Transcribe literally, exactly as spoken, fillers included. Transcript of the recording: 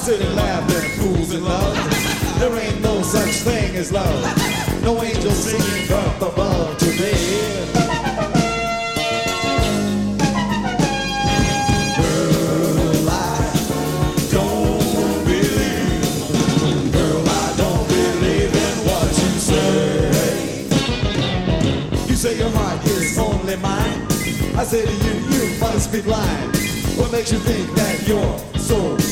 sitting laughing, fools in love. There ain't no such thing as love. No angel singing up above today. Girl, I don't believe. Girl, I don't believe in what you say. You say your heart is only mine. I say to you, you must be blind. What makes you think that you're so